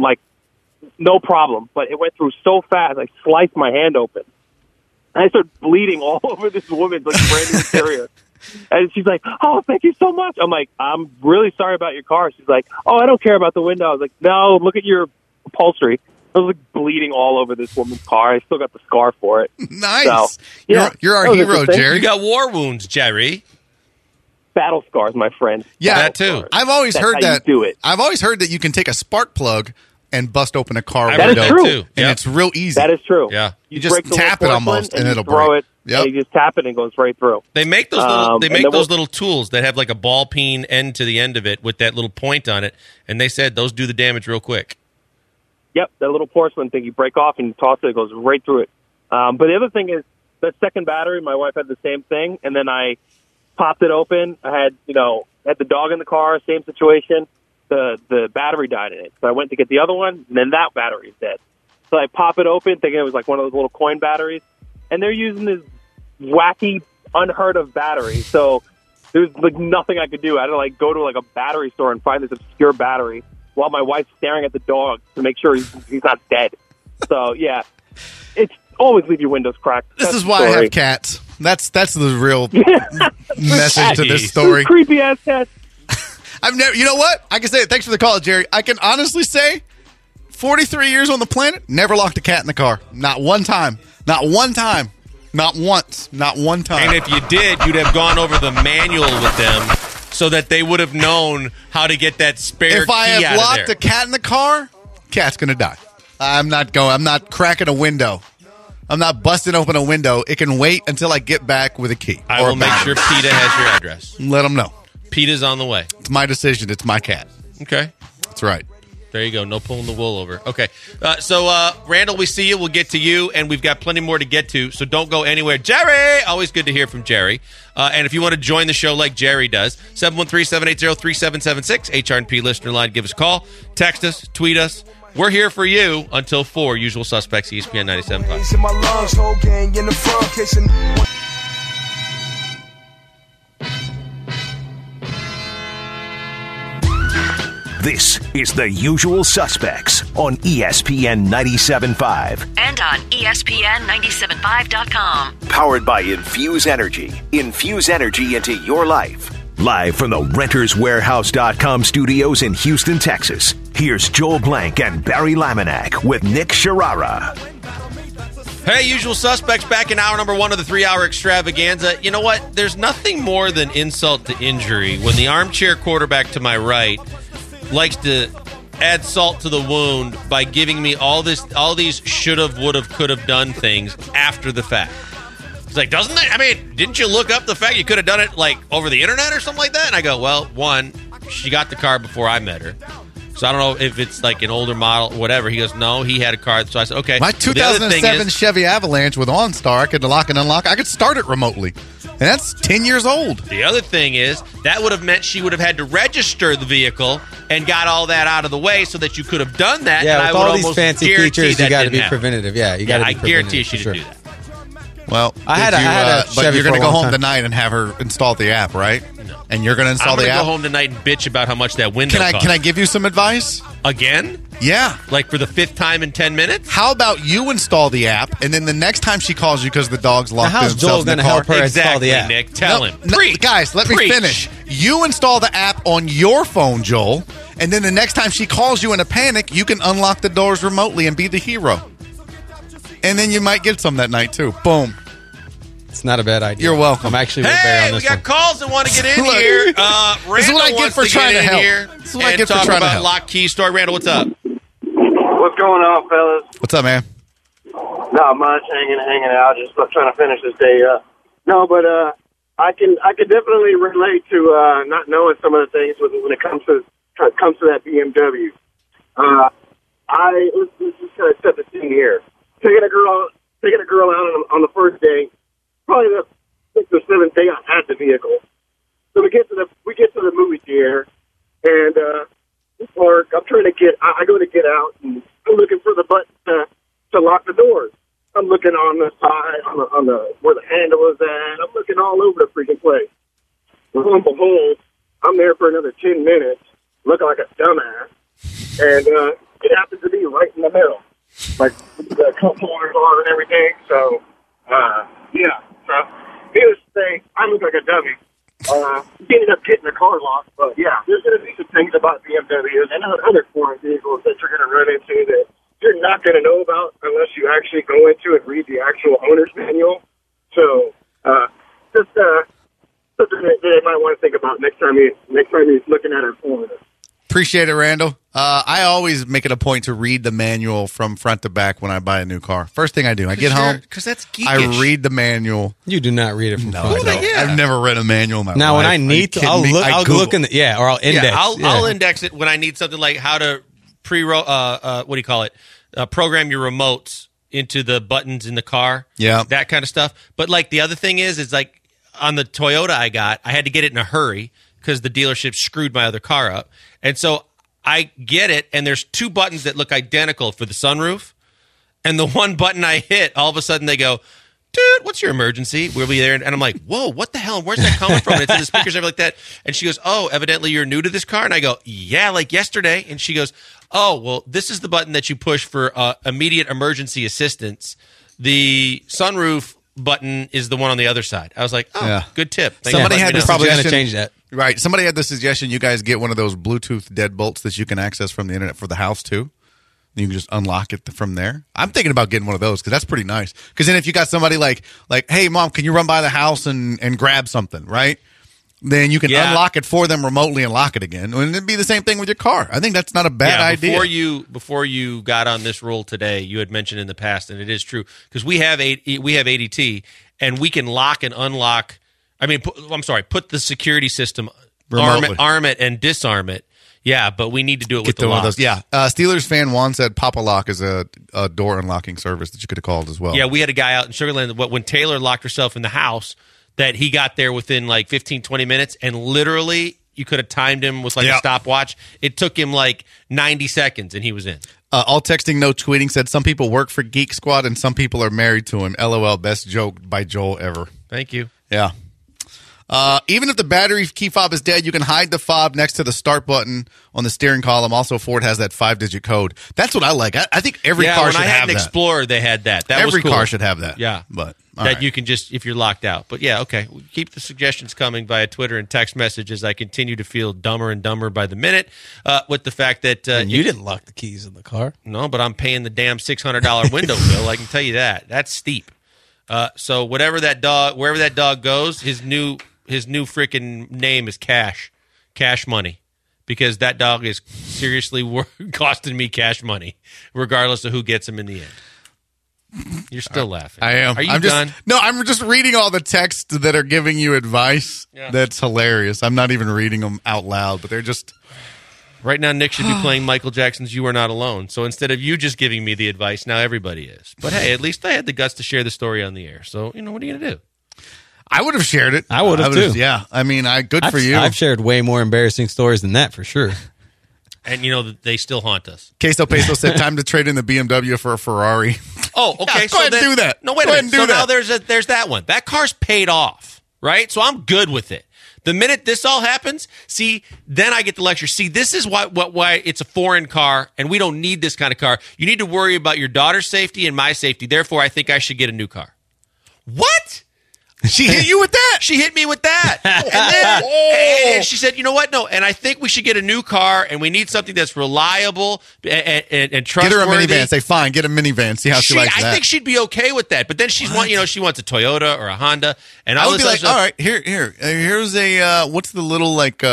Speaker 6: no problem. But it went through so fast, I sliced my hand open. And I started bleeding all over this woman's like brand new interior. And she's like, "Oh, thank you so much." I'm like, "I'm really sorry about your car." She's like, "Oh, I don't care about the window." I was like, "No, look at your upholstery." I was like bleeding all over this woman's car. I still got the scar for it.
Speaker 2: Nice.
Speaker 6: So, yeah,
Speaker 2: You're our
Speaker 6: that was
Speaker 2: hero,
Speaker 6: interesting.
Speaker 2: Jerry.
Speaker 1: You got war wounds, Jerry.
Speaker 6: Battle scars, my friend.
Speaker 2: Yeah,
Speaker 1: That too.
Speaker 2: I've always
Speaker 6: That's
Speaker 2: heard
Speaker 6: how
Speaker 2: that.
Speaker 6: you do it.
Speaker 2: I've always heard that you can take a spark plug and bust open a car
Speaker 1: I've
Speaker 6: That
Speaker 2: window.
Speaker 6: is
Speaker 1: heard
Speaker 6: true.
Speaker 1: too.
Speaker 2: And
Speaker 1: Yep.
Speaker 2: it's real easy.
Speaker 6: That is true.
Speaker 1: Yeah.
Speaker 2: You just
Speaker 6: break the
Speaker 2: tap
Speaker 6: little
Speaker 2: it almost,
Speaker 6: porcelain
Speaker 2: and
Speaker 6: you
Speaker 2: it'll
Speaker 6: throw
Speaker 2: break.
Speaker 6: it.
Speaker 2: Yep.
Speaker 6: And you just tap it and it goes right through.
Speaker 1: They make those little. They
Speaker 6: and
Speaker 1: make
Speaker 6: then
Speaker 1: those
Speaker 6: we'll-
Speaker 1: little tools that have like a ball peen end to the end of it with that little point on it, and they said those do the damage real quick.
Speaker 6: Yep, that little porcelain thing you break off and toss it goes right through it. But the other thing is the second battery. My wife had the same thing, and then I popped it open. I had had the dog in the car, same situation. The battery died in it, so I went to get the other one, and then that battery's dead. So I pop it open, thinking it was like one of those little coin batteries, and they're using this wacky, unheard of battery. So there's like nothing I could do. I had to like go to like a battery store and find this obscure battery while my wife's staring at the dog to make sure he's not dead. So yeah, it's always leave your windows cracked.
Speaker 2: This
Speaker 6: That's
Speaker 2: is
Speaker 6: the
Speaker 2: why I
Speaker 6: story.
Speaker 2: have cats. That's the real message to this
Speaker 1: Jeez.
Speaker 2: story.
Speaker 6: Creepy ass cats.
Speaker 2: I've never. You know what? I can say it. Thanks for the call, Jerry. I can honestly say, 43 years on the planet, never locked a cat in the car. Not one time. Not one time. Not once. Not one time.
Speaker 1: And if you did, you'd have gone over the manual with them so that they would have known how to get that spare
Speaker 2: If I
Speaker 1: key
Speaker 2: have
Speaker 1: out
Speaker 2: locked
Speaker 1: of there.
Speaker 2: a cat in the car, cat's gonna die. I'm not cracking a window. I'm not busting open a window. It can wait until I get back with a key.
Speaker 1: I
Speaker 2: or
Speaker 1: will
Speaker 2: a
Speaker 1: make
Speaker 2: battery.
Speaker 1: sure PETA has your address.
Speaker 2: Let them know.
Speaker 1: PETA's on the way.
Speaker 2: It's my decision. It's my cat.
Speaker 1: Okay.
Speaker 2: That's right.
Speaker 1: There you go. No pulling the wool over. Okay. So, Randall, we see you. We'll get to you, and we've got plenty more to get to, so don't go anywhere. Jerry! Always good to hear from Jerry. And if you want to join the show like Jerry does, 713-780-3776, HR&P listener line, give us a call, text us, tweet us. We're here for you until 4, Usual Suspects, ESPN 97.5.
Speaker 7: In my lungs, whole gang in the front, kissing.
Speaker 8: This is The Usual Suspects on ESPN 97.5.
Speaker 9: And on ESPN975.com.
Speaker 8: Powered by Infuse Energy. Infuse energy into your life. Live from the RentersWarehouse.com studios in Houston, Texas, here's Joel Blank and Barry Laminack with Nick Sharara.
Speaker 1: Hey, Usual Suspects, back in hour number 1 of the 3-hour extravaganza. You know what? There's nothing more than insult to injury when the armchair quarterback to my right likes to add salt to the wound by giving me all these should-have, would-have, could-have done things after the fact. It's like, doesn't that? I mean, didn't you look up the fact you could have done it like over the internet or something like that? And I go, well, one, she got the car before I met her. So I don't know if it's like an older model or whatever. He goes, no, he had a car. So I said, okay.
Speaker 2: My 2007 Chevy Avalanche with OnStar, I could lock and unlock. I could start it remotely. And that's 10 years old.
Speaker 1: The other thing is, that would have meant she would have had to register the vehicle and got all that out of the way so that you could have done that.
Speaker 3: Yeah,
Speaker 1: and
Speaker 3: with
Speaker 1: I would
Speaker 3: all these
Speaker 1: almost
Speaker 3: fancy
Speaker 1: guarantee
Speaker 3: features, you
Speaker 1: that
Speaker 3: got to
Speaker 1: didn't
Speaker 3: be
Speaker 1: happen.
Speaker 3: preventative. Yeah, you got to be
Speaker 1: I guarantee
Speaker 3: preventative,
Speaker 1: she
Speaker 3: for
Speaker 1: didn't
Speaker 3: sure.
Speaker 1: do that.
Speaker 2: Well,
Speaker 3: I had a
Speaker 2: but
Speaker 3: Chevy
Speaker 2: you're
Speaker 3: for
Speaker 2: going to
Speaker 3: a
Speaker 2: go
Speaker 3: long
Speaker 2: home
Speaker 3: time.
Speaker 2: tonight and have her install the app, right?
Speaker 1: No.
Speaker 2: And you're going to install
Speaker 1: I'm going
Speaker 2: the
Speaker 1: to
Speaker 2: app?
Speaker 1: go home tonight and bitch about how much that window costs.
Speaker 2: Can I give you some advice?
Speaker 1: Again?
Speaker 2: Yeah.
Speaker 1: Like for the 5th time in 10 minutes?
Speaker 2: How about you install the app, and then the next time she calls you because the dog's locked
Speaker 3: how's
Speaker 2: themselves
Speaker 3: Joel
Speaker 2: in the
Speaker 3: gonna
Speaker 2: car.
Speaker 3: help her install the app?
Speaker 1: Nick. Tell him. Preach.
Speaker 2: Guys, let me
Speaker 1: Preach.
Speaker 2: finish. You install the app on your phone, Joel, and then the next time she calls you in a panic, you can unlock the doors remotely and be the hero. And then you might get some that night, too. Boom.
Speaker 3: It's not a bad idea.
Speaker 2: You're welcome.
Speaker 3: I'm actually with Barry
Speaker 1: Hey,
Speaker 3: on
Speaker 1: we
Speaker 3: this
Speaker 1: got
Speaker 3: one.
Speaker 1: calls that want to get in
Speaker 2: Look,
Speaker 1: here.
Speaker 2: this is what I
Speaker 1: Randall
Speaker 2: get
Speaker 1: wants
Speaker 2: for
Speaker 1: to
Speaker 2: trying
Speaker 1: get
Speaker 2: to
Speaker 1: in
Speaker 2: help.
Speaker 1: here
Speaker 2: This is what I
Speaker 1: and
Speaker 2: get for
Speaker 1: talk
Speaker 2: trying to
Speaker 1: about
Speaker 2: help.
Speaker 1: Lock Key Story. Randall, what's up?
Speaker 9: What's going on, fellas?
Speaker 2: What's up, man?
Speaker 9: Not much, hanging out, just trying to finish this day up. No, but I can definitely relate to not knowing some of the things when it comes to that BMW. Let's just kind of set the scene here. Taking a girl out on the first day, probably the 6th or 7th day I had the vehicle. So we get to the movie theater, and we park. I'm trying to I go to get out, and I'm looking for the button to lock the doors. I'm looking on the side, on the where the handle is at. I'm looking all over the freaking place. Lo and behold, I'm there for another 10 minutes, looking like a dumbass, and it happens to be right in the middle, like the cup holders on and everything. So, yeah. So, needless to say, I look like a dummy. Ended up getting the car locked, but yeah, there's going to be some things about BMWs and other foreign vehicles that you're going to run into that you're not going to know about unless you actually go into and read the actual owner's manual. So, just something that they might want to think about next time he's looking at her phone.
Speaker 2: Appreciate it, Randall. I always make it a point to read the manual from front to back when I buy a new car. First thing I do, I get home,
Speaker 1: Because that's geekish.
Speaker 2: I read the manual.
Speaker 3: You do not read it from front.
Speaker 2: I don't.
Speaker 1: yeah.
Speaker 2: I've never read a manual in my
Speaker 3: Now,
Speaker 2: life.
Speaker 3: when I
Speaker 2: Are you
Speaker 3: need to,
Speaker 2: kidding
Speaker 3: I'll
Speaker 2: me?
Speaker 3: look.
Speaker 2: I
Speaker 3: I'll
Speaker 2: Google.
Speaker 3: look in the or I'll index.
Speaker 1: Yeah, I'll index it when I need something like how to what do you call it? Program your remotes into the buttons in the car.
Speaker 2: Yeah.
Speaker 1: That kind of stuff. But like the other thing is like on the Toyota I had to get it in a hurry because the dealership screwed my other car up. And so I get it, and there's 2 buttons that look identical for the sunroof. And the one button I hit, all of a sudden they go, dude, what's your emergency? We'll be there. And I'm like, whoa, what the hell? Where's that coming from? And it's in the speakers and everything like that. And she goes, oh, evidently you're new to this car. And I go, yeah, like yesterday. And she goes, oh, well, this is the button that you push for immediate emergency assistance. The sunroof button is the one on the other side. I was like, oh,
Speaker 2: Yeah.
Speaker 1: good tip. Thanks
Speaker 2: Somebody
Speaker 1: for letting
Speaker 2: had
Speaker 1: me
Speaker 2: this
Speaker 1: know.
Speaker 3: Probably going to
Speaker 2: suggestion-
Speaker 3: change that.
Speaker 2: Right. Somebody had the suggestion you guys get one of those Bluetooth deadbolts that you can access from the internet for the house, too. You can just unlock it from there. I'm thinking about getting one of those because that's pretty nice. Because then if you got somebody like, hey, Mom, can you run by the house and grab something, right? Then you can unlock it for them remotely and lock it again. And it'd be the same thing with your car. I think that's not a bad idea.
Speaker 1: Before you got on this rule today, you had mentioned in the past, and it is true, because we have ADT, and we can lock and unlock. Put the security system, arm it, and disarm it. Yeah, but we need to do it with the
Speaker 2: one of
Speaker 1: locks.
Speaker 2: those. Yeah. Steelers fan Juan said Papa Lock is a door unlocking service that you could have called as well.
Speaker 1: Yeah, we had a guy out in Sugar Land when Taylor locked herself in the house that he got there within like 15, 20 minutes, and literally you could have timed him with a stopwatch. It took him like 90 seconds, and he was in.
Speaker 2: All texting, no tweeting said some people work for Geek Squad and some people are married to him. LOL, best joke by Joel ever.
Speaker 1: Thank you.
Speaker 2: Yeah. Even if the battery key fob is dead, you can hide the fob next to the start button on the steering column. Also, Ford has that 5-digit code. That's what I like. I think every car should have that.
Speaker 1: When I had an Explorer, they had that. That was cool.
Speaker 2: Every car should have that.
Speaker 1: Yeah.
Speaker 2: But
Speaker 1: you can just, if you're locked out. But yeah, okay. Keep the suggestions coming via Twitter and text messages. I continue to feel dumber and dumber by the minute with the fact that
Speaker 3: you didn't lock the keys in the car.
Speaker 1: No, but I'm paying the damn $600 window bill. I can tell you that. That's steep. So wherever that dog goes, his new freaking name is Cash Money, because that dog is seriously costing me cash money, regardless of who gets him in the end. You're still laughing.
Speaker 2: I am.
Speaker 1: Are you done?
Speaker 2: No, I'm just reading all the texts that are giving you advice.
Speaker 1: Yeah.
Speaker 2: That's hilarious. I'm not even reading them out loud, but they're just...
Speaker 1: Right now, Nick should be playing Michael Jackson's You Are Not Alone. So instead of you just giving me the advice, now everybody is. But hey, at least I had the guts to share the story on the air. So, what are you going to do?
Speaker 2: I would have shared it.
Speaker 3: I would have too.
Speaker 2: Yeah. I mean, good for you.
Speaker 3: I've shared way more embarrassing stories than that for sure.
Speaker 1: And they still haunt us.
Speaker 2: Queso Peso said time to trade in the BMW for a Ferrari.
Speaker 1: Oh, okay.
Speaker 2: Yeah, go ahead and do that.
Speaker 1: No, wait a minute. So now there's that one. That car's paid off, right? So I'm good with it. The minute this all happens, then I get the lecture. This is why it's a foreign car, and we don't need this kind of car. You need to worry about your daughter's safety and my safety. Therefore, I think I should get a new car. What?
Speaker 2: She hit you with that?
Speaker 1: She hit me with that. And she said, you know what? No, and I think we should get a new car, and we need something that's reliable and trustworthy.
Speaker 2: Get her a minivan. Say, fine, get a minivan. See how she likes that.
Speaker 1: I think she'd be okay with that. But then she wants a Toyota or a Honda. And
Speaker 2: I would be like, all right, here's a, what's the little,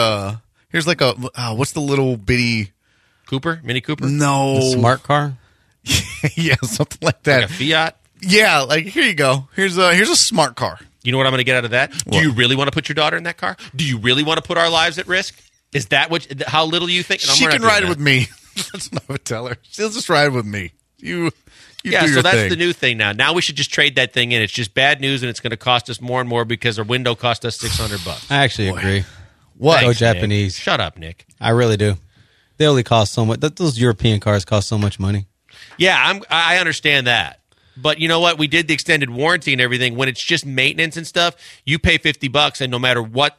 Speaker 2: here's like a, what's the little bitty...
Speaker 1: Cooper? Mini Cooper?
Speaker 2: No.
Speaker 3: A smart car?
Speaker 2: Yeah, something like that.
Speaker 1: Like a Fiat?
Speaker 2: Yeah, here you go. Here's a smart car. You
Speaker 1: know what I'm going to get out of that? What? Do you really want to put your daughter in that car? Do you really want to put our lives at risk? Is that how little you think?
Speaker 2: She can ride with me. That's what I would tell her. She'll just ride with me. You
Speaker 1: yeah,
Speaker 2: do
Speaker 1: so that's
Speaker 2: thing.
Speaker 1: the new thing now. Now we should just trade that thing in. It's just bad news, and it's going to cost us more and more because our window cost us $600.
Speaker 3: I actually agree.
Speaker 2: What?
Speaker 3: Go Japanese.
Speaker 1: Nick. Shut up, Nick.
Speaker 3: I really do. They only cost so much. Those European cars cost so much money.
Speaker 1: Yeah, I understand that. But you know what? We did the extended warranty and everything. When it's just maintenance and stuff, you pay $50, and no matter what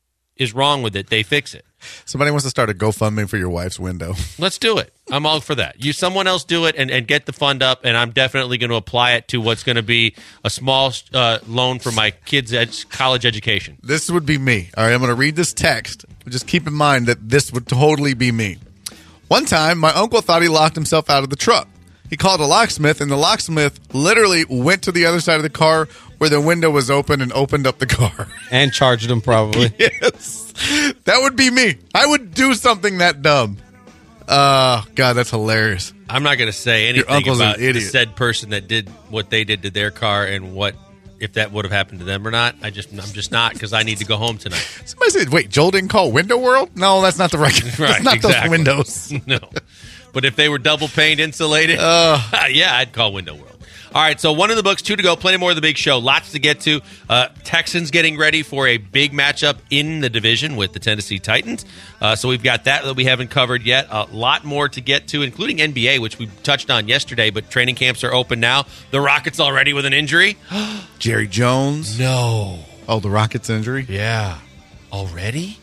Speaker 1: is wrong with it, they fix it.
Speaker 2: Somebody wants to start a GoFundMe for your wife's window.
Speaker 1: Let's do it. I'm all for that. Someone else do it and get the fund up, and I'm definitely going to apply it to what's going to be a small loan for my kids' college education.
Speaker 2: This would be me. All right, I'm going to read this text. Just keep in mind that this would totally be me. One time, my uncle thought he locked himself out of the truck. He called a locksmith, and the locksmith literally went to the other side of the car where the window was open and opened up the car.
Speaker 3: And charged him, probably.
Speaker 2: Yes. That would be me. I would do something that dumb. God, that's hilarious.
Speaker 1: I'm not going to say anything
Speaker 2: uncle's
Speaker 1: about
Speaker 2: an idiot.
Speaker 1: the said person that did what they did to their car and what if that would have happened to them or not. I'm just not, because I need to go home tonight.
Speaker 2: Somebody said, wait, Joel didn't call Window World? No, that's not the right. That's not
Speaker 1: exactly.
Speaker 2: those windows.
Speaker 1: No. But if they were double paned insulated, yeah, I'd call Window World. All right, so one of the books, 2 to go, plenty more of the big show. Lots to get to. Texans getting ready for a big matchup in the division with the Tennessee Titans. So we've got that we haven't covered yet. A lot more to get to, including NBA, which we touched on yesterday, but training camps are open now. The Rockets already with an injury.
Speaker 2: Jerry Jones.
Speaker 1: No.
Speaker 2: Oh, the Rockets injury?
Speaker 1: Yeah. Already?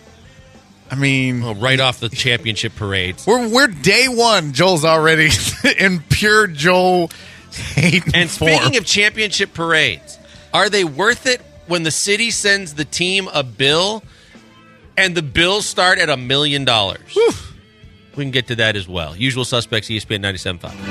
Speaker 2: I mean,
Speaker 1: right off the championship parades.
Speaker 2: We're day one. Joel's already in pure Joel hate
Speaker 1: and
Speaker 2: form.
Speaker 1: Speaking of championship parades, are they worth it when the city sends the team a bill and the bills start at $1 million? We can get to that as well. Usual Suspects, ESPN 97.5.